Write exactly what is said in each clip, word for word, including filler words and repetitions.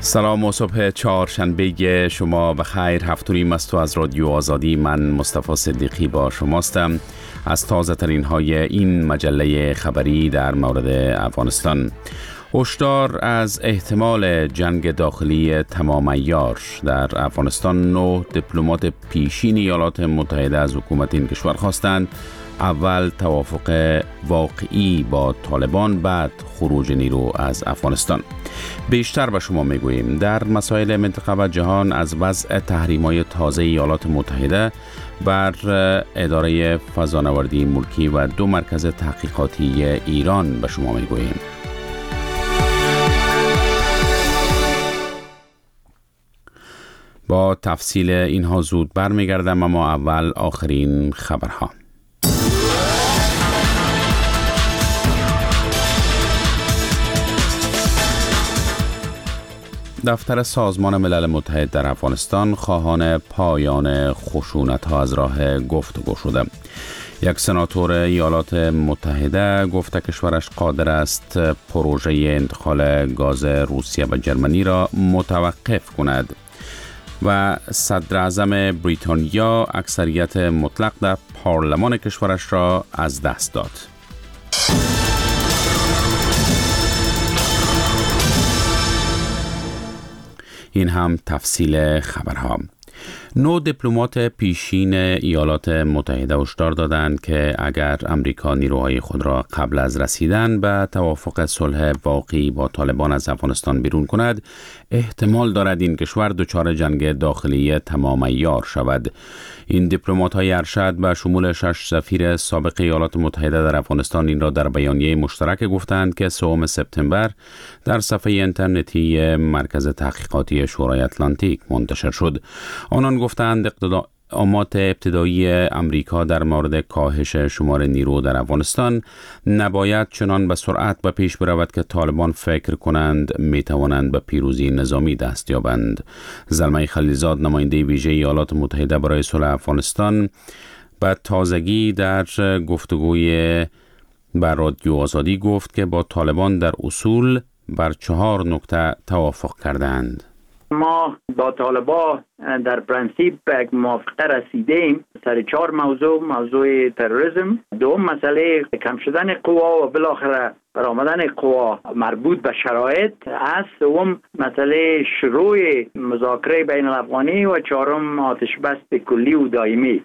سلام و صبح چهارشنبه شما بخیر. هفت و نیم است و از رادیو آزادی من مصطفی صدیقی با شماستم از تازه ترین های این مجله خبری در مورد افغانستان. هشدار از احتمال جنگ داخلی تمام عیار در افغانستان. نه دیپلمات پیشین ایالات متحده از حکومت این کشور خواستند اول توافق واقعی با طالبان، بعد خروج نیرو از افغانستان. بیشتر به شما میگوییم در مسائل منطقه و جهان از وضع تحریم‌های تازه ایالات متحده بر اداره فضانوردی ملکی و دو مرکز تحقیقاتی ایران به شما میگوییم. با تفصیل اینها زود برمیگردم، اما اول آخرین خبرها. دفتر سازمان ملل متحد در افغانستان خواهان پایان خشونت‌ها از راه گفتگو شده. یک سناتور ایالات متحده گفته کشورش قادر است پروژه انتقال گاز روسیه و جرمنی را متوقف کند و صدر اعظم بریتانیا اکثریت مطلق در پارلمان کشورش را از دست داد. این هم تفصیل خبرها. نو دیپلمات پیشین ایالات متحده هشدار دادند که اگر امریکا نیروهای خود را قبل از رسیدن به توافق صلح واقعی با طالبان از افغانستان بیرون کند، احتمال دارد این کشور دچار جنگ داخلی تمام عیار شود. این دیپلمات‌های ارشد به شمول شش سفیر سابق ایالات متحده در افغانستان این را در بیانیه مشترک گفتند که سوم سپتامبر در صفحه اینترنتی مرکز تحقیقاتی شورای اتلانتیک منتشر شد. آنان گفتند اقدامات ابتدایی امریکا در مورد کاهش شمار نیرو در افغانستان نباید چنان به سرعت به پیش برود که طالبان فکر کنند می توانند به پیروزی نظامی دست یابند. زلمه خلیلزاد، نماینده ویژه ایالات متحده برای صلح افغانستان، به تازگی در گفتگوی بر رادیو آزادی گفت که با طالبان در اصول بر چهار نکته توافق کردند. ما با طالبان در پرنسیپ به یک موافقه رسیدیم سر چهار موضوع: موضوع تروریسم، دوم مسئله کم شدن قوا و بالاخره برآمدن قوا مربوط به شرایط است، سوم مسئله شروع مذاکره بین الافغانی و چهارم آتش بس کلی و دائمی.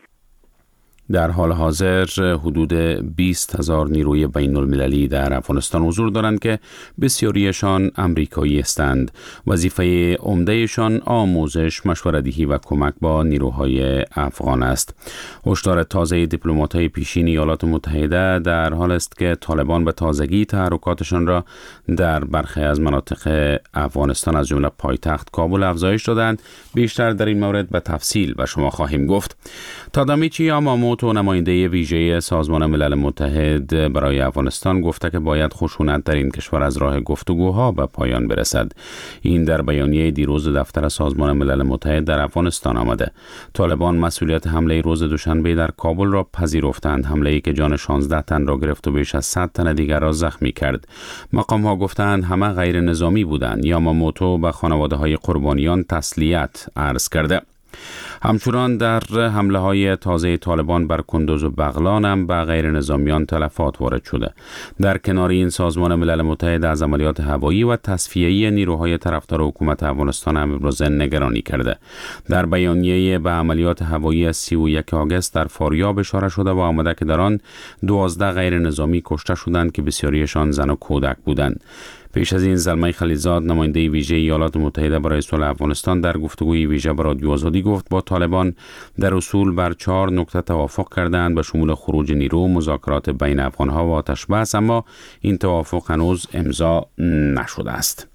در حال حاضر حدود بیست هزار نیروی بین المللی در افغانستان حضور دارند که بسیاریشان امریکایی هستند. وظیفه عمدهشان آموزش، مشوره‌دهی و کمک با نیروهای افغان است. هشدار تازه دیپلمات‌های پیشین ایالات متحده در حال است که طالبان به تازگی تحرکاتشان را در برخی از مناطق افغانستان از جمله پایتخت کابل افزایش دادند. بیشتر در این مورد به تفصیل به شما خواهیم گفت. تادامیچی یاماموتو، نماینده ویژه سازمان ملل متحد برای افغانستان، گفته که باید خشونت در این کشور از راه گفتگوها به پایان برسد. این در بیانیه دیروز دفتر سازمان ملل متحد در افغانستان آمده. طالبان مسئولیت حمله روز دوشنبه در کابل را پذیرفتند، حمله‌ای که جان شانزده تن را گرفت و بیش از صد تن دیگر را زخمی کرد. مقام‌ها گفتند همه غیر نظامی بودند. یاماموتو به خانواده‌های قربانیان تسلیت عرض کرده. همچنان در حمله های تازه طالبان بر کندوز و بغلان هم به غیر نظامیان تلفات وارد شده. در کنار این، سازمان ملل متحد از عملیات هوایی و تصفیه‌ای نیروهای طرفدار حکومت افغانستان هم ابراز نگرانی کرده. در بیانیه به عملیات هوایی سی و یک آگوست در فاریاب اشاره شده و آمده که در آن دوازده غیر نظامی کشته شدند که بسیاریشان زن و کودک بودند. پیش از این زلمه خلیلزاد، نماینده ویژه ایالات متحده برای صلح افغانستان، در گفتگوی ویژه با رادیو آزادی گفت با طالبان در اصول بر چهار نکته توافق کردند، به شمول خروج نیرو، مذاکرات بین افغانها و آتش بس، اما این توافق هنوز امضا نشده است.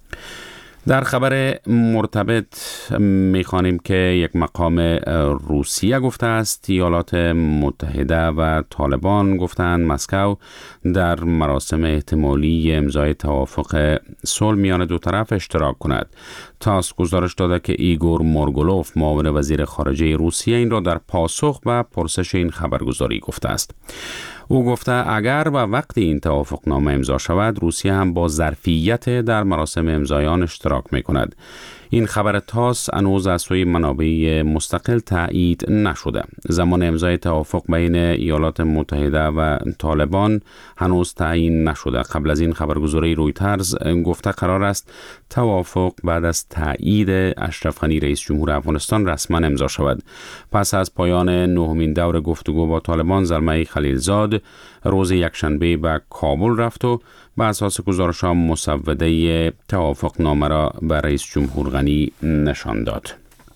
در خبر مرتبط می‌خوانیم که یک مقام روسیه گفته است ایالات متحده و طالبان گفتند مسکو در مراسم احتمالی امضای توافق صلح میان دو طرف اشتراک کند. تاس گزارش داده که ایگور مورگولوف، معاون وزیر خارجه روسیه، این را در پاسخ به پرسش این خبرگزاری گفته است. او گفته اگر و وقتی این توافقنامه امضا شود، روسیه هم با ظرفیت در مراسم امضای آن اشتراک می کند. این خبر تاس هنوز از سوی منابع مستقل تایید نشده. زمان امضای توافق بین ایالات متحده و طالبان هنوز تعیین نشده. قبل از این خبرگزاری رویترز گفته قرار است توافق بعد از تایید اشرف غنی رئیس جمهور افغانستان رسما امضا شود. پس از پایان نهمین دور گفتگو با طالبان، زلمه خلیلزاد روز یکشنبه به کابل رفت و به اساس گزارش‌ها مسوده توافقنامه را به رئیس جمهور غنی نشان داد.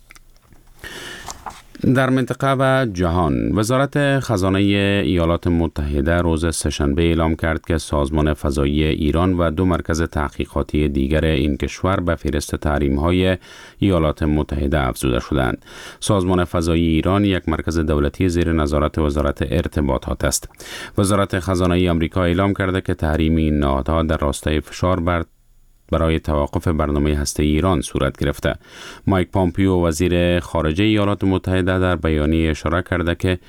در منطقه و جهان، وزارت خزانه ایالات متحده روز سه‌شنبه اعلام کرد که سازمان فضایی ایران و دو مرکز تحقیقاتی دیگر این کشور به فهرست تحریم‌های ایالات متحده افزوده شدند. سازمان فضایی ایران یک مرکز دولتی زیر نظارت وزارت ارتباطات است. وزارت خزانه آمریکا اعلام کرده که تحریم این نهادها در راستای فشار بر برای توقف برنامه هسته ایران صورت گرفته. مایک پامپیو وزیر خارجه ایالات متحده در بیانیه اشاره کرده که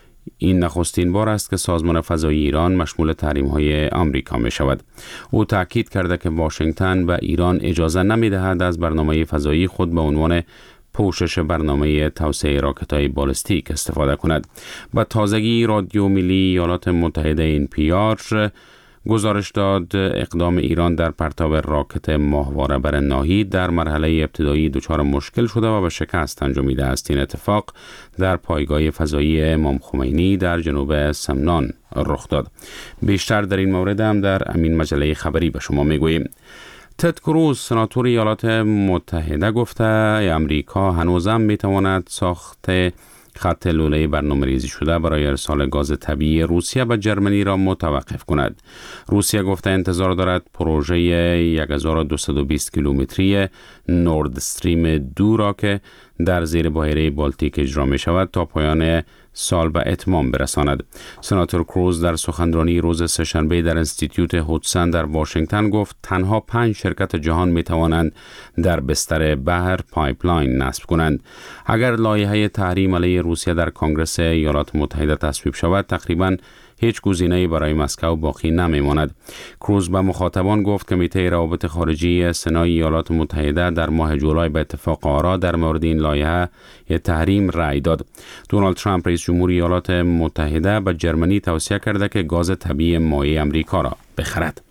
این نخستین بار است که سازمان فضایی ایران مشمول تحریم‌های آمریکا می شود. او تاکید کرده که واشنگتن به ایران اجازه نمی دهد از برنامه فضایی خود به عنوان پوشش برنامه توسعه راکت‌های بالستیک استفاده کند. با تازگی رادیو ملی ایالات متحده این پی آر گزارش داد اقدام ایران در پرتاب راکت ماهواره بر ناهید در مرحله ابتدایی دچار مشکل شده و به شکست انجامیده است. این اتفاق در پایگاه فضایی امام خمینی در جنوب سمنان رخ داد. بیشتر در این مورد هم در امین مجله خبری به شما میگوییم. تد کروز سناتور ایالات متحده گفته امریکا هنوزم میتواند ساخت خط لوله برنامه ریزی شده برای ارسال گاز طبیعی روسیه به جرمنی را متوقف کند. روسیه گفته انتظار دارد پروژه یک هزار و دویست و بیست کیلومتری نورد استریم دو را که در زیر بحیره بالتیک اجرا می شود تا پایان سال به اتمام برساند. سناتور کروز در سخنرانی روز سه‌شنبه در انستیتیوت هودسون در واشنگتن گفت تنها پنج شرکت جهان می توانند در بستر بحر پایپلاین نصب کنند. اگر لایحه تحریم علیه روسیه در کنگره ایالات متحده تصویب شود، تقریباً هیچ گزینه‌ای برای مسکو باقی نمی‌ماند. کروز به مخاطبان گفت کمیته روابط خارجی سنای ایالات متحده در ماه جولای به اتفاق آرا در مورد این لایحه تحریم رأی داد. دونالد ترامپ رئیس جمهور ایالات متحده به جرمنی توصیه کرده که گاز طبیعی مایع آمریکا را بخرد.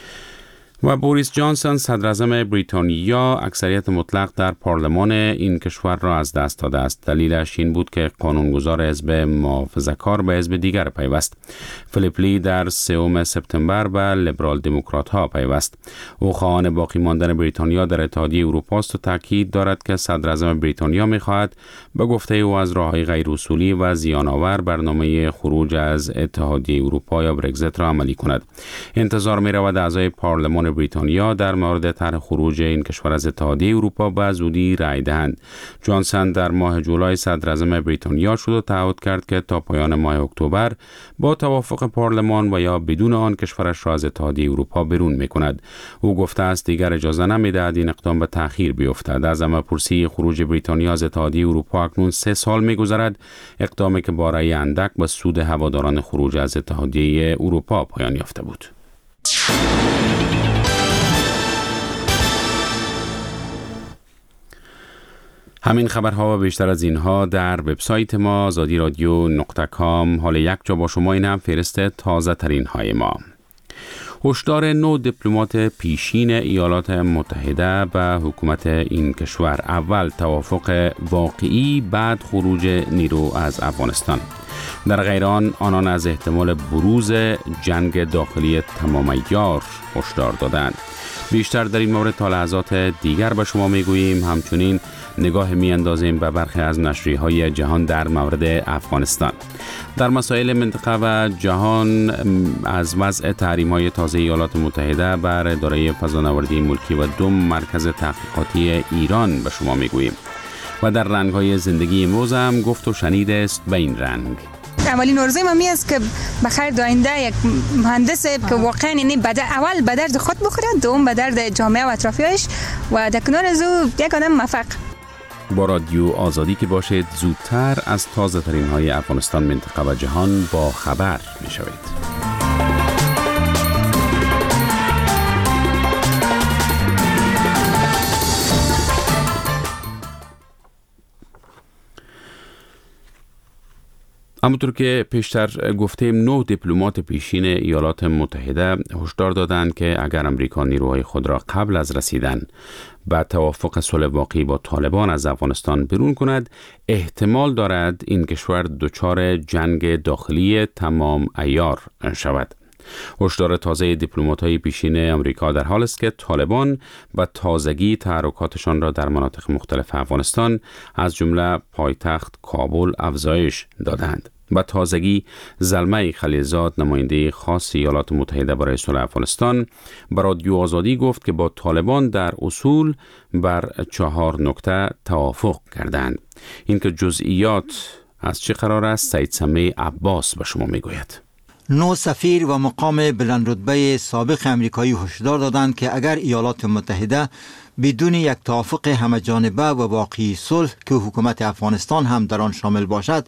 و بوریس جانسون صدر اعظم بریتانیا اکثریت مطلق در پارلمان این کشور را از دست داده است. دلیلش این بود که قانونگذار حزب محافظه‌کار به حزب دیگر پیوست. فیلیپ لی در سوم سپتامبر به لیبرال دموکرات ها پیوست. او خواهان باقی ماندن بریتانیا در اتحادیه اروپا است و تاکید دارد که صدر اعظم بریتانیا می‌خواهد به گفته او از راه‌های غیر اصولی و زیان‌آور برنامه خروج از اتحادیه اروپا یا برگزیت را عملی کند. انتظار می‌رود اعضای پارلمان بریتانیا در مورد طرح خروج این کشور از اتحادیه اروپا به زودی رأی دهند. جانسون در ماه جولای صدر اعظم بریتانیا شد و تعهد کرد که تا پایان ماه اکتبر با توافق پارلمان و یا بدون آن کشورش را از اتحادیه اروپا بیرون می‌کند. او گفته است دیگر اجازه نمی‌دهد این اقدام به تأخیر بیفتد. از همه‌پرسی خروج بریتانیا از اتحادیه اروپا اکنون سه سال می‌گذرد، اقدامی که با رأی اندک به سود هواداران خروج از اتحادیه اروپا پایان یافته بود. همین خبرها و بیشتر از اینها در وبسایت ما آزادی رادیو نقطه کام. حال یک جا با شما، این هم فهرست تازه ترین های ما. هشدار نو دیپلمات پیشین ایالات متحده به حکومت این کشور: اول توافق واقعی، بعد خروج نیرو از افغانستان. در غیر آن آنان از احتمال بروز جنگ داخلی تمام عیار هشدار دادند. بیشتر در این مورد تا لحظات دیگر به شما میگوییم. همچنین نگاه می اندازیم به برخی از نشریه‌های جهان در مورد افغانستان. در مسائل منطقه و جهان از وضع تحریم‌های تازه ایالات متحده بر اداره فضانوردی ملکی و دو مرکز تحقیقاتی ایران به شما میگوییم. و در رنگ‌های زندگی امروز هم گفت و شنید است به این رنگ. اولین آرزوی من است که بخیر داینده یک مهندس که واقعا یعنی بدر اول به درد خود بخوره، دوم به درد جامعه و اطرافیانش و در کنار از او یک آدم موفق. با رادیو آزادی که باشید زودتر از تازه ترین های افغانستان، منطقه و جهان با خبر می شوید. همونطور که پیشتر گفتیم، نه دیپلمات پیشین ایالات متحده هشدار دادند که اگر امریکا نیروهای خود را قبل از رسیدن به توافق صلح واقعی با طالبان از افغانستان بیرون کند، احتمال دارد این کشور دچار جنگ داخلی تمام عیار شود. هشدار تازه دیپلمات‌های پیشین امریکا در حال است که طالبان و تازگی تحرکاتشان را در مناطق مختلف افغانستان از جمله پایتخت کابل افزایش دادند. و تازگی زلمه خلیلزاد، نماینده خاص ایالات متحده برای صلح افغانستان، به رادیو آزادی گفت که با طالبان در اصول بر چهار نکته توافق کردند. این که جزئیات از چه قرار است، سید سمیع عباس به شما میگوید. نو سفیر و مقام بلندرتبه سابق امریکایی هشدار دادند که اگر ایالات متحده بدون یک توافق همه‌جانبه و واقعی صلح که حکومت افغانستان هم در آن شامل باشد،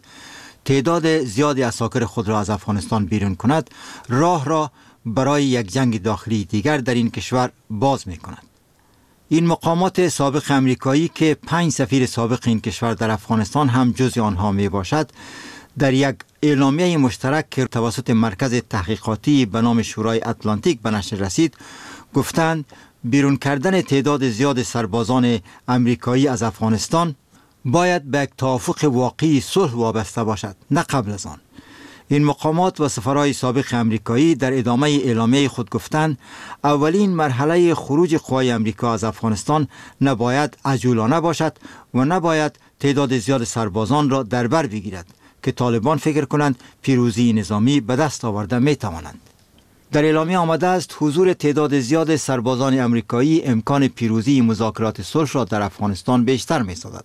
تعداد زیادی عساکر خود را از افغانستان بیرون کند، راه را برای یک جنگ داخلی دیگر در این کشور باز می کند. این مقامات سابق امریکایی که پنج سفیر سابق این کشور در افغانستان هم جزء آنها می باشد، در یک اعلامیه مشترک که توسط مرکز تحقیقاتی به نام شورای اتلانتیک به نشر رسید، گفتند بیرون کردن تعداد زیاد سربازان امریکایی از افغانستان باید به یک توافق واقعی صلح وابسته باشد، نه قبل از آن. این مقامات و سفرهای سابق امریکایی در ادامه اعلامیه خود گفتند اولین مرحله خروج قوای امریکا از افغانستان نباید عجولانه باشد و نباید تعداد زیاد سربازان را در بر بگیرد که طالبان فکر کنند پیروزی نظامی به دست آورده می توانند. در اعلامیه آمده است حضور تعداد زیاد سربازان امریکایی امکان پیروزی مذاکرات صلح را در افغانستان بیشتر می سازد.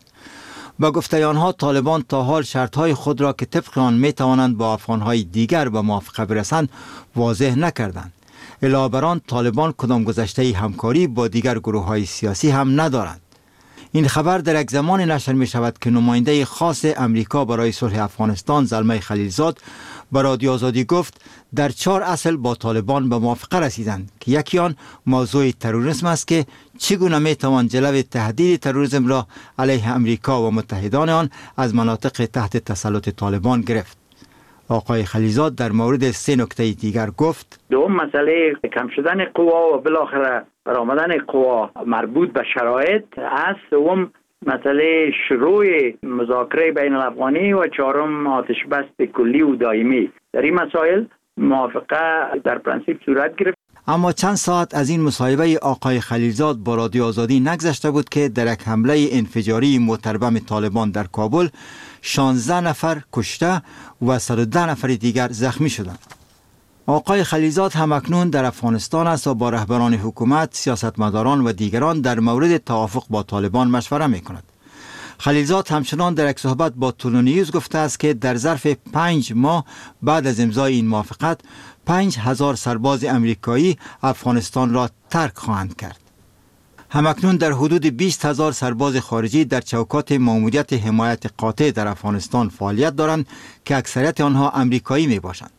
با گفته آنها طالبان تا حال شرطهای خود را که طبق آن می توانند با افغانهای دیگر به موافقه برسند واضح نکردند. علاوه بر آن طالبان کدام گذشته همکاری با دیگر گروه‌های سیاسی هم ندارند. این خبر در یک زمان نشر می شود که نماینده خاص امریکا برای صلح افغانستان زلمه خلیلزاد به رادیو آزادی گفت در چهار اصل با طالبان به موافقه رسیدند که یکی آن موضوع تروریسم است که چگونه می توان جلوی تهدید تروریسم را علیه امریکا و متحدان آن از مناطق تحت تسلط طالبان گرفت. آقای خلیلزاد در مورد سه نکته دیگر گفت: دوم مسئله کم شدن قوا و بالاخره برآمدن قوا مربوط به شرایط است. دوم مسئله شروع مذاکره بین الافغانی و چهارم آتش بس کلی و دائمی. در این مسائل موافقه در پرانسیپ صورت گرفت. اما چند ساعت از این مصاحبه آقای خلیلزاد با رادیو آزادی نگذشته بود که در یک حمله انفجاری متربم طالبان در کابل شانزده نفر کشته و صد و ده نفر دیگر زخمی شدند. آقای خلیلزاد هم اکنون در افغانستان است و با رهبران حکومت، سیاستمداران و دیگران در مورد توافق با طالبان مشوره می کند. خلیلزاد همچنان در یک صحبت با تولونیوز گفته است که در ظرف پنج ماه بعد از امضای این موافقت پنج هزار سرباز امریکایی افغانستان را ترک خواهند کرد. همکنون در حدود بیست هزار سرباز خارجی در چوکات ماموریت حمایت قاطع در افغانستان فعالیت دارند که اکثریت آنها امریکایی می باشند.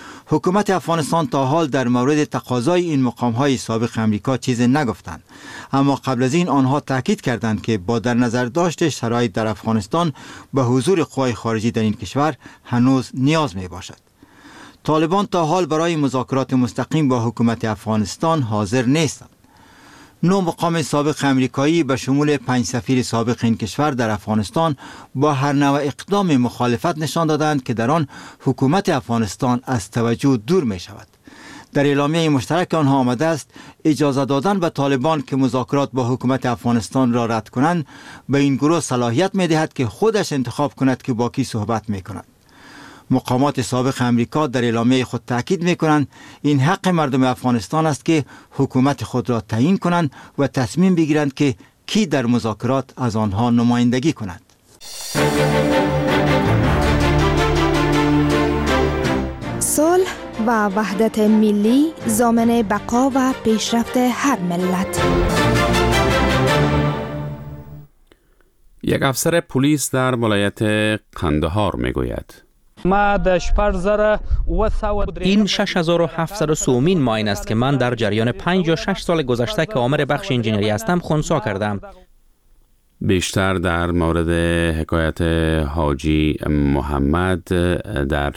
حکومت افغانستان تا حال در مورد تقاضای این مقام‌های سابق امریکا چیزی نگفتند، اما قبل از این آنها تاکید کردند که با در نظر داشت شرایط در افغانستان به حضور قوای خارجی در این کشور هنوز نیاز می باشد. طالبان تا حال برای مذاکرات مستقیم با حکومت افغانستان حاضر نیستند. نو مقام سابق امریکایی به شمول پنج سفیر سابق این کشور در افغانستان با هر نوع اقدام مخالفت نشان دادند که در آن حکومت افغانستان از توجه دور می شود. در اعلامیه مشترک آنها آمده است اجازه دادن به طالبان که مذاکرات با حکومت افغانستان را رد کنند به این گروه صلاحیت می دهد که خودش انتخاب کند که با کی صحبت می کند. مقامات سابق امریکا در اعلامیه خود تاکید می کنند این حق مردم افغانستان است که حکومت خود را تعیین کنند و تصمیم بگیرند که کی در مذاکرات از آنها نمایندگی کند. صلح و وحدت ملی ضامن بقا و پیشرفت هر ملت. یک افسر پلیس در ولایت قندهار میگوید این شش هزار و هفتصد و سومین ماین است که من در جریان پنج یا شش سال گذشته که آمر بخش انجینری هستم خنثی کردم. بیشتر در مورد حکایت حاجی محمد در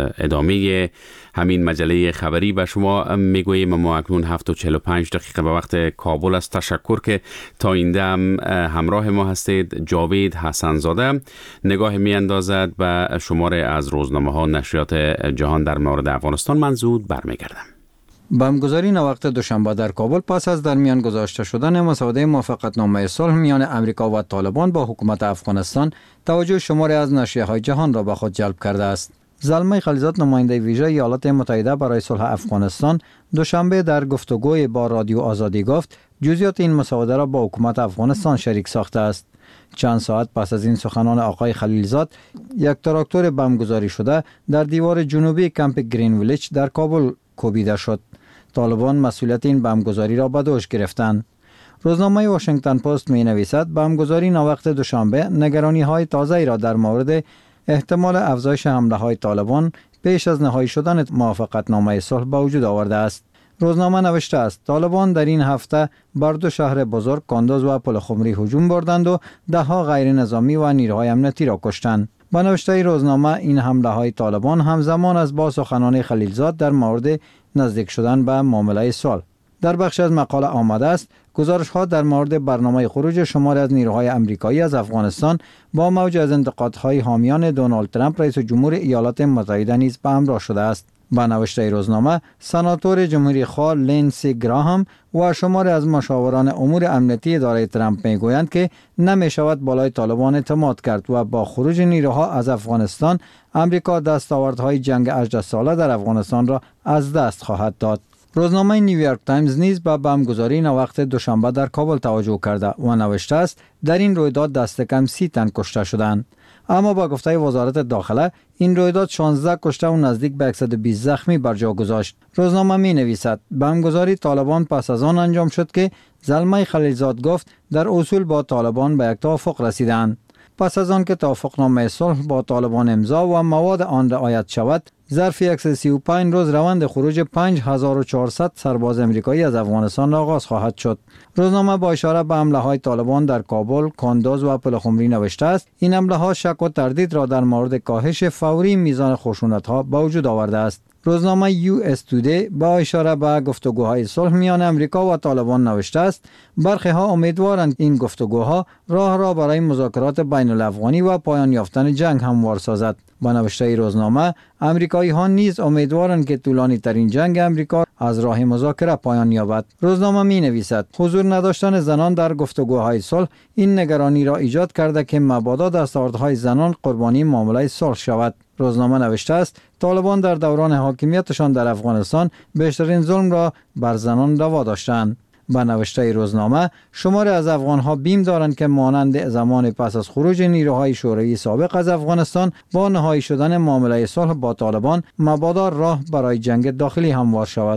ادامه همین مجله خبری به شما میگوییم. ما اکنون هفت و چهل و پنج دقیقه به وقت کابل است. تشکر که تا این دم همراه ما هستید. جاوید حسنزاده نگاه می اندازد به شماره از روزنامه ها نشریات جهان در مورد افغانستان. من زود برمیگردم. بمبگذاری نوقت دوشنبه در کابل پس از در میان گذاشته شدن مسوده موافقتنامه صلح میان امریکا و طالبان با حکومت افغانستان توجه شماری از نشریه‌های جهان را به خود جلب کرده است. زلمه خلیلزاد نماینده ویژه ایالات متحده برای صلح افغانستان دوشنبه در گفتگوی با رادیو آزادی گفت جزئیات این مسوده را با حکومت افغانستان شریک ساخته است. چند ساعت پس از این سخنان آقای خلیلزاد، یک تراکتور بمبگذاری شده در دیوار جنوبی کمپ گرین ویلیج در کابل کوبیده شد. طالبان مسئولیت این بمبگذاری را به دوش گرفتند. روزنامه واشنگتن پست می نویسد بمبگذاری نوقت دوشنبه نگرانی های تازه‌ای را در مورد احتمال افزایش حمله های طالبان پیش از نهایی شدن موافقتنامه صلح به وجود آورده است. روزنامه نوشته است طالبان در این هفته بر دو شهر بزرگ کاندوز و پلخمری هجوم بردند و ده ها غیر نظامی و نیروهای امنیتی را کشتند. با نوشته روزنامه این حمله های طالبان همزمان است با سخنان خلیلزاد در مورد نزدیک شدن به معامله صلح. در بخش از مقاله آمده است گزارش ها در مورد برنامه خروج شماری از نیروهای آمریکایی از افغانستان با موج از انتقادهای حامیان دونالد ترامپ رئیس جمهور ایالات متحده نیز به همراه شده است. با نوشته روزنامه سناتور جمهوری خواه لینسی گراهام و شماری از مشاوران امور امنیتی اداره ترامپ میگویند که نمی شود بالای طالبان اعتماد کرد و با خروج نیروها از افغانستان امریکا دستاوردهای جنگ هجده ساله در افغانستان را از دست خواهد داد. روزنامه نیویورک تایمز نیز به بمبگذاری نوقت دوشنبه در کابل توجه کرده و نوشته است در این رویداد دست کم سی تن کشته شدند. اما با گفته وزارت داخله این رویداد شانزده کشته و نزدیک به صد و بیست زخمی بر جا گذاشت. روزنامه می نویسد بمبگذاری طالبان پس از آن انجام شد که زلمه خلیلزاد گفت در اصول با طالبان به یک توافق رسیدند. پس از آن که توافقنامه صلح با طالبان امضا و مواد آن رعایت شود، ظرف صد و سی و پنج روز روند خروج پنج هزار و چهارصد سرباز آمریکایی از افغانستان را آغاز خواهد شد. روزنامه با اشاره به حمله های طالبان در کابل، کاندوز و پلخمری نوشته است این حمله ها شک و تردید را در مورد کاهش فوری میزان خشونت ها به وجود آورده است. روزنامه یو اس تودی با اشاره به گفتگوهای صلح میان امریکا و طالبان نوشته است برخی ها امیدوارند این گفتگوها راه را برای مذاکرات بین الافغانی و پایان یافتن جنگ هموار سازد. با نوشته روزنامه امریکایی ها نیز امیدوارند که طولانی ترین جنگ امریکا از راه مذاکره پایان یابد. روزنامه می نویسد حضور نداشتن زنان در گفتگوهای صلح این نگرانی را ایجاد کرده که مبادا دستاوردهای زنان قربانی معامله صلح شود. روزنامه نوشته است طالبان در دوران حاکمیتشان در افغانستان بیشترین ظلم را بر زنان روا داشتند. با نوشته روزنامه شماری از افغانها بیم دارند که مانند زمان پس از خروج نیروهای شوروی سابق از افغانستان با نهایی شدن معامله صلح با طالبان مبادا راه برای جنگ داخلی هموار شود.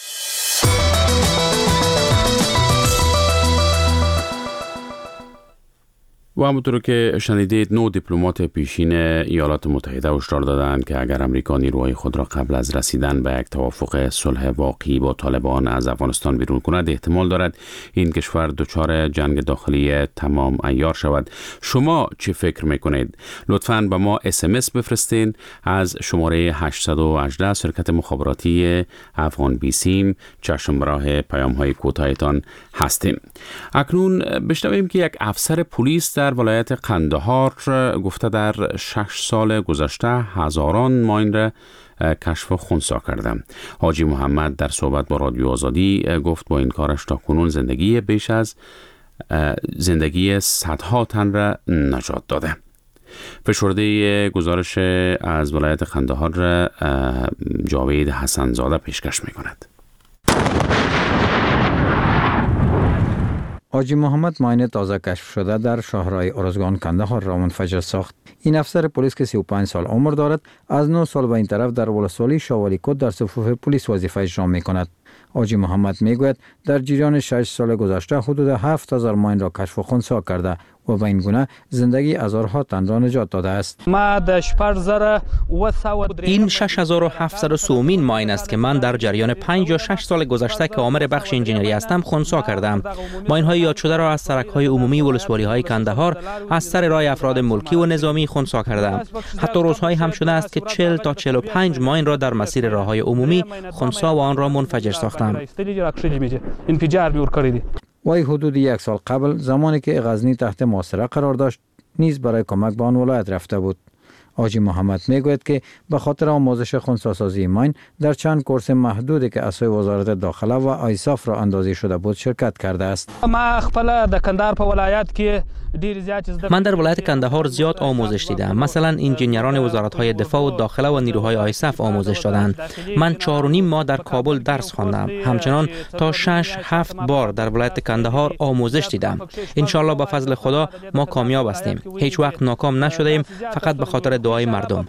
و همونطور که شنیدید نو دیپلمات پیشین ایالات متحده هشدار دادند که اگر امریکا نیروهای خود را قبل از رسیدن به یک توافق صلح واقعی با طالبان از افغانستان بیرون کند احتمال دارد این کشور دچار جنگ داخلی تمام عیار شود. شما چی فکر میکنید؟ لطفاً به ما اس ام اس بفرستین از شماره هشت یک هشت شرکت مخابراتی افغان بیسیم. چشم به راه پیام های کوتاهتان هستیم. اکنون بشنویم که یک افسر پلیس در ولایت قندهار گفته در شش سال گذشته هزاران ماین را کشف و خنثی کرده. حاجی محمد در صحبت با رادیو آزادی گفت با این کارش تا کنون زندگی بیش از زندگی صدها تن را نجات داده. فشرده گزارش از ولایت قندهار را جاوید حسنزاده پیشکش می کند. حاجی محمد ماین تازه کشف شده در شهرهای ارزگان کندهار را منفجر ساخت. این افسر پلیس که سی و پنج سال عمر دارد از نه سال به این طرف در ولسوالی شوالی کد در صفوف پلیس وظیفه اجرا می کند. حاجی محمد می گوید در جریان شش سال گذشته حدود هفت هزار ماین را کشف و خنثی کرده و با این گونه زندگی هزارها تن را نجات داده است. این شش هزار و هفتصد سومین ماین است که من در جریان پنج یا شش سال گذشته که عامل بخش انجینری هستم خنثی کردم. ماین های یاد شده را از سرک های عمومی ولسوالی های کندهار از سر راه افراد ملکی و نظامی خنثی کردم. حتی روزهایی هم شده است که چهل تا چهل و پنج ماین را در مسیر راه های عمومی خنثی و آن را منفجر ساختم. وی حدود یک سال قبل زمانی که غزنی تحت محاصره قرار داشت نیز برای کمک به آن ولایت رفته بود. حاجی محمد میگوید که به خاطر آموزش خنثی سازی ماین در چند کورس محدودی که از سوی وزارت داخله و آیساف را اندازی شده بود شرکت کرده است. من در ولایت کندهار زیاد آموزش دیدم. مثلا انجینران وزارت های دفاع و داخله و نیروهای آیساف آموزش دادند. من چهار و نیم ماه در کابل درس خواندم. همچنان تا شش هفت بار در ولایت کندهار آموزش دیدم. ان شاء الله با فضل خدا ما کامیاب هستیم. هیچ وقت ناکام نشده ایم، فقط به خاطر دعای مردم.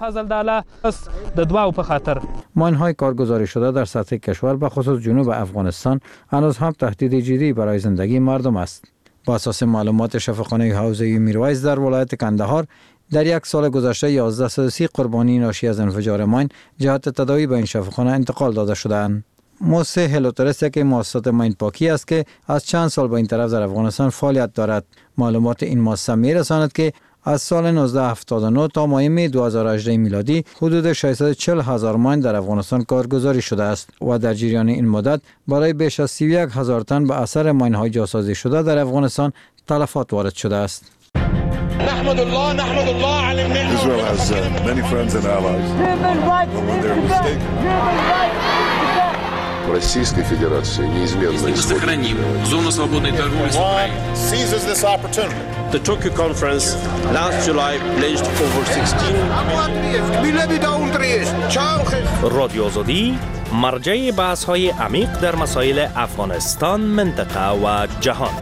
ماین های کارگزاری شده در سطح کشور به خصوص جنوب افغانستان هنوز هم تهدید جدی برای زندگی مردم است. با اساس معلومات شفاخانه حوزه میرویس در ولایت کندهار در یک سال گذشته یازده صد و سی قربانی ناشی از انفجار ماین جهت تداوی به این شفاخانه انتقال داده شدند. موسه هلوترس که مؤسسات ماین پاکی است که از چند سال به این طرف در افغانستان فعالیت دارد. معلومات این مؤسسه میرساند که از سال نوزده هفتاد و نه تا ماه می دو هزار و هجده میلادی حدود ششصد و چهل هزار ماین در افغانستان کارگزاری شده است و در جریان این مدت برای بیش از سی و یک هزار تن به اثر ماین های جاسازی شده در افغانستان تلفات وارد شده است. نحمد الله نحمد الله على النعمة. Israel has uh, many friends and allies. When they're mistaken. Российской Федерации неизменно сохраним зону свободной торговли с Украиной. Seizes this opportunity. The Tokyo conference last July pledged over sixteen رادیو آزادی مرجع بحث های عمیق در مسائل افغانستان، منطقه و جهان.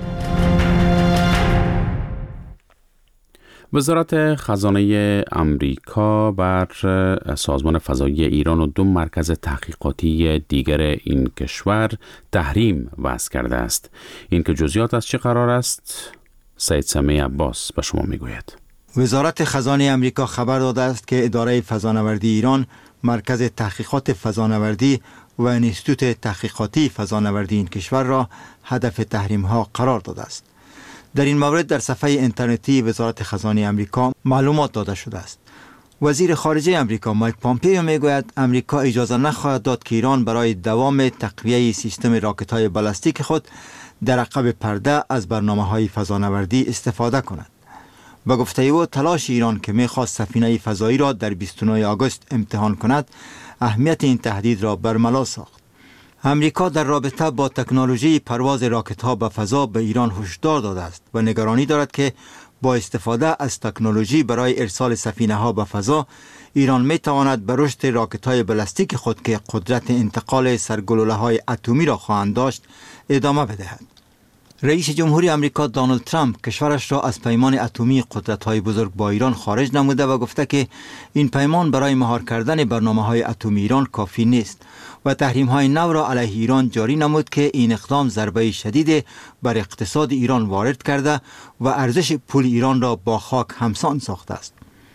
وزارت خزانه امریکا بر سازمان فضایی ایران و دو مرکز تحقیقاتی دیگر این کشور تحریم وضع کرده است. این که جزئیات از چه قرار است؟ سید سمیع عباس به شما میگوید. وزارت خزانه امریکا خبر داده است که اداره فضانوردی ایران، مرکز تحقیقات فضانوردی و انستیتوت تحقیقاتی فضانوردی این کشور را هدف تحریم ها قرار داده است. در این مورد در صفحه اینترنتی وزارت خزانه امریکا معلومات داده شده است. وزیر خارجه امریکا مایک پامپیو میگوید امریکا اجازه نخواهد داد که ایران برای دوام تقویه سیستم راکت‌های بالستیک خود در عقب پرده از برنامه‌های فضانوردی استفاده کند. با گفته او تلاش ایران که می‌خواست سفینه فضایی را در بیست و نه آگوست امتحان کند، اهمیت این تهدید را برملا ساخت. امریکا در رابطه با تکنولوژی پرواز راکت‌ها به فضا به ایران هشدار داده است و نگرانی دارد که با استفاده از تکنولوژی برای ارسال سفینه‌ها به فضا، ایران می‌تواند به رشد راکت‌های بالستیک خود که قدرت انتقال سرگلوله‌های اتمی را خواهند داشت ادامه بدهد. رئیس جمهوری آمریکا دونالد ترامپ کشورش را از پیمان اتمی قدرت‌های بزرگ با ایران خارج نموده و گفته که این پیمان برای مهار کردن برنامه‌های اتمی ایران کافی نیست و تحریم‌های نو را علیه ایران جاری نمود که این اقدام ضربه شدید بر اقتصاد ایران وارد کرده و ارزش پول ایران را با خاک همسان ساخته است.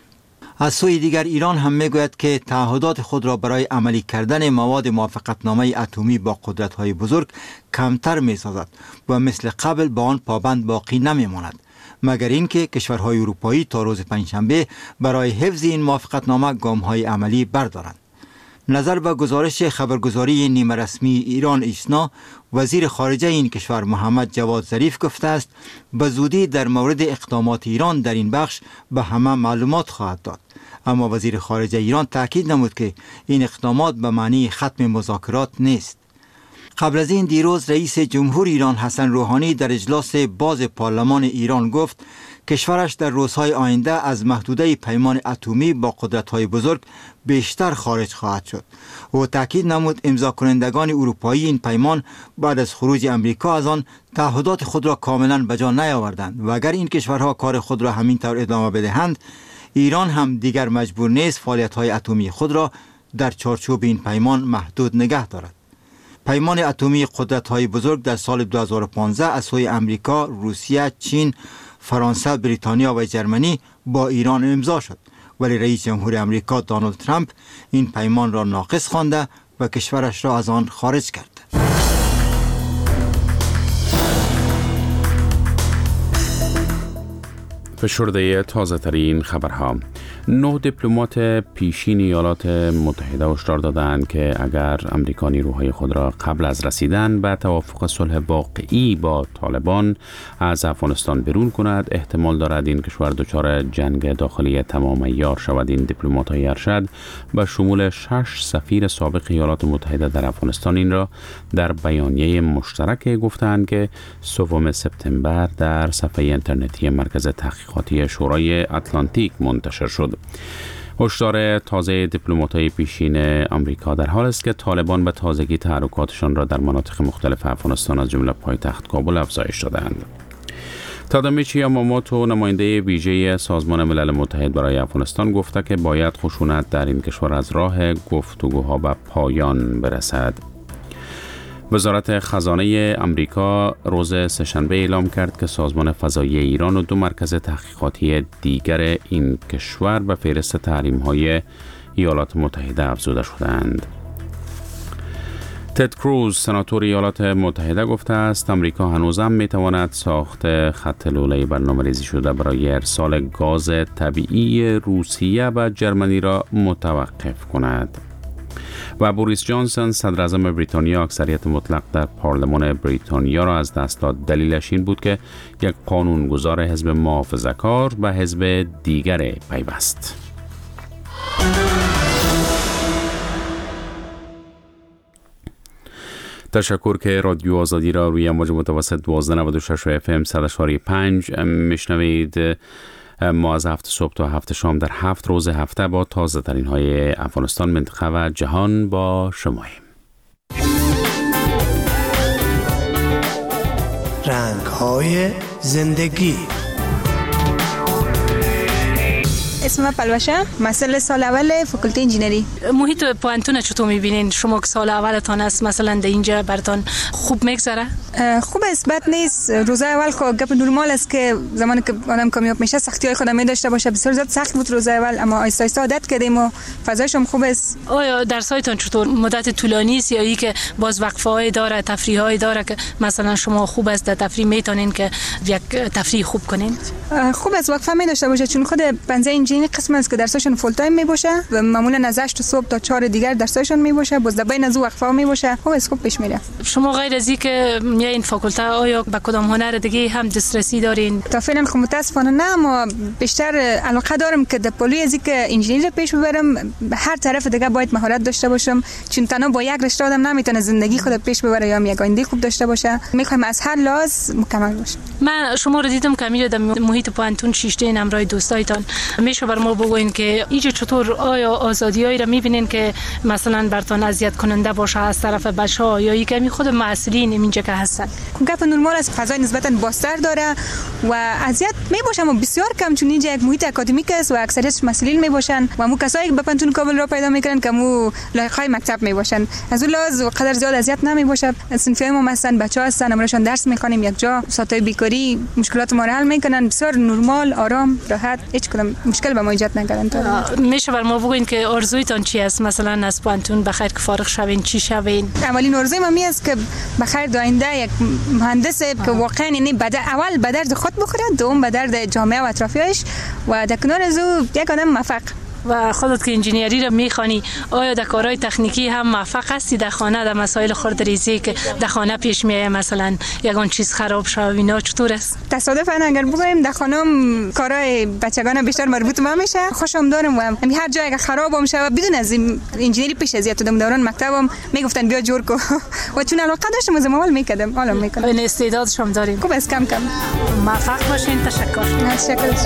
از سوی دیگر ایران هم میگوید که تعهدات خود را برای عملی کردن مواد موافقتنامه اتمی با قدرت‌های بزرگ کمتر می‌سازد و مثل قبل با آن پابند باقی نمی‌ماند، مگر اینکه کشورهای اروپایی تا روز پنجشنبه برای حفظ این موافقتنامه گام‌های عملی بردارند. نظر به گزارش خبرگزاری نیمه رسمی ایران ایسنا، وزیر خارجه این کشور محمد جواد ظریف گفته است به زودی در مورد اقدامات ایران در این بخش به همه معلومات خواهد داد. اما وزیر خارجه ایران تاکید نمود که این اقدامات به معنی ختم مذاکرات نیست. قبل از این دیروز رئیس جمهور ایران حسن روحانی در اجلاس باز پارلمان ایران گفت کشورش در روزهای آینده از محدوده پیمان اتمی با قدرت‌های بزرگ بیشتر خارج خواهد شد. او تاکید نمود امضا کنندگان اروپایی این پیمان بعد از خروج امریکا از آن تعهدات خود را کاملا به جا نیاوردند و اگر این کشورها کار خود را همین طور ادامه بدهند، ایران هم دیگر مجبور نیست فعالیت‌های اتمی خود را در چارچوب این پیمان محدود نگه دارد. پیمان اتمی قدرت‌های بزرگ در سال دو هزار و پانزده از سوی امریکا، روسیه، چین، فرانسه، بریتانیا و جرمنی با ایران امضا شد، ولی رئیس جمهور امریکا دونالد ترامپ این پیمان را ناقص خوانده و کشورش را از آن خارج کرد. فشرده تازه ترین خبرها. نه دیپلمات پیشین ایالات متحده هشدار دادند که اگر امریکا نیروهای خود را قبل از رسیدن به توافق صلح واقعی با طالبان از افغانستان بیرون کند، احتمال دارد این کشور دچار جنگ داخلی تمام عیار شود. این دیپلمات‌های ارشد به شمول شش سفیر سابق ایالات متحده در افغانستان این را در بیانیه مشترک گفتند که سوم سپتامبر در صفحه اینترنتی مرکز تحقیقاتی شورای اتلانتیک منتشر شد. هشدار تازه دیپلمات‌های پیشین آمریکا در حال است که طالبان به تازگی تحرکاتشان را در مناطق مختلف افغانستان از جمله پایتخت کابل افزایش دادند. تادامیچی یاماموتو، نماینده ویژه سازمان ملل متحد برای افغانستان، گفته که باید خشونت در این کشور از راه گفتگوها به پایان برسد. وزارت خزانه امریکا روز سه‌شنبه اعلام کرد که سازمان فضایی ایران و دو مرکز تحقیقاتی دیگر این کشور به فهرست تحریم‌های ایالات متحده افزوده شدند. تد کروز، سناتور ایالات متحده، گفته است امریکا هنوزم میتواند ساخت خط لوله برنامه‌ریزی شده برای ارسال گاز طبیعی روسیه و جرمنی را متوقف کند. و بوریس جانسون، صدر اعظم بریتانیا، اکثریت مطلق در پارلمان بریتانیا را از دست داد. دلیلش این بود که یک قانونگذار حزب محافظه‌کار به حزب دیگر پیوست. تشکر که رادیو آزادی را روی امواج متوسط دوازده نود و شش اف ام صد و پنج میشنوید. ما از هفت صبح تا هفت شام در هفت روز هفته با تازه ترین های افغانستان، منطقه و جهان با شماییم. رنگ های زندگی. اسم من پلوشه، مسئله سال اول فاکولته انجینری. محیط پوانتون چطور میبینین شما که سال اولتان است؟ مثلا در اینجا براتون خوب میگذره؟ خوب است، بد نیست. روزای اول که گپ نرمال است که زمانی که آدم کامیاب میشه سختی های خودم داشته باشه. بسیار زیاد سخت بود روزای اول، اما آهسته آهسته عادت کردیم و فضایش هم خوب است. آیا درسایتان چطور؟ مدت طولانی است یا ای که باز وقفه های داره، تفریح های داره که مثلا شما خوب است در تفریح میتونین که یک تفریح خوب کنین؟ خوب است وقفه می داشته باشه، چون خود پنځه انجینری قسم است که درسشون فول تایم می باشه و معمولا از هشت صبح تا چهار دیگر درسشون می باشه، باز بین از وقفه می باشه. خوب است، خوب پیش میره. شما غیر از اینکه میایین فاکولته آیا به کدام هنر دیگه هم دسترسی دارین؟ تا فعلا خب متاسفانه نه، اما بیشتر علاقه دارم که در پلوی از اینکه انجینری پیش ببرم. هر طرف دیگه باید مهارت داشته باشم، چون تنها با یک رشته آدم نمیتونه زندگی خود پیش ببره یا یک آینده خوب داشته باشه. میخوایم از هر لحاظ مکمل باشه. من شما رو دیدم که میره در محیط پوانتون شیشته همراه دوستایتان. میشه بر ما بگوین که اینجا چطور آیا آزادیایی رو میبینین که مثلا براتون اذیت کننده باشه از طرف بچه‌ها یا اینکه خود مسئولین اینجا که هستن؟ گپ نرمال است، فضای نسبتا بازتر داره و اذیت میباشه، اما بسیار کم، چون اینجا یک محیط اکادمیک است و اکثریت مسئولین میباشن و مو کسایی که به پانتون کابل را پیدا میکنن که مو لایقای مکتب میباشن. از اون لحاظ قدر زیاد اذیت نمیباشه. صنفی ما مثلا بچه‌ها هستن، امرشون درس میخوانیم یک جا، ساعتای بیکاری مشکلات ما رو حل میکنن، بسیار نرمال، آرام، راحت، هیچ کدام مشکل به ما ایجاد نکردن. میشه بر ما بگوین که آرزویتان چی است؟ مثلا از پانتون بخیر که فارغ شوین چی شوین؟ اولین آرزوی من است که بخیر در آینده یک مهندس که واقعا یعنی بد اول به درد خود بخوره، دوم به درد جامعه و اطرافیانش و در کنار از او یک آدم موفق. و خودت که انجینیری رو میخوانی، آیا در کارهای تکنیکی هم موفق هستی در خانه در مسائل خردریزی که در خانه پیش میاد، مثلا یگان چیز خراب شوه اینا چطور است؟ تصادفاً اگر بگویم در خانم کارهای بچگان بیشتر مربوط به میشه، خوشم دارم و همین هر جایی که خراب میشه بدون از انجینیری پیش از یادم دوران مکتبم میگفتن بیا جور کو و چون علاقه داشتم از اول میکردم، حالا میکنم. این استعدادش هم داریم. خوب است، کم کم. موفق باشین. تشکر. تشکر.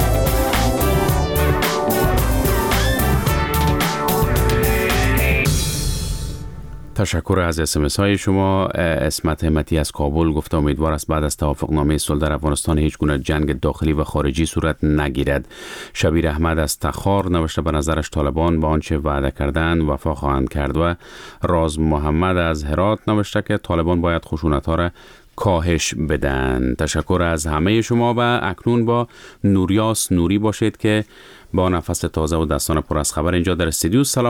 تشکر از اسمس های شما. اسمت همتی از کابل گفته امیدوار است بعد از توافقنامه صلح در افغانستان هیچ گونه جنگ داخلی و خارجی صورت نگیرد. شبیر احمد از تخار نوشته به نظرش طالبان به آنچه وعده کردن وفا خواهند کرد و راز محمد از هرات نوشته که طالبان باید خشونت ها را کاهش بدن. تشکر از همه شما و اکنون با نوریاس نوری باشید که با نفس تازه و دستان پر از خبر اینجا در استودیو. سلام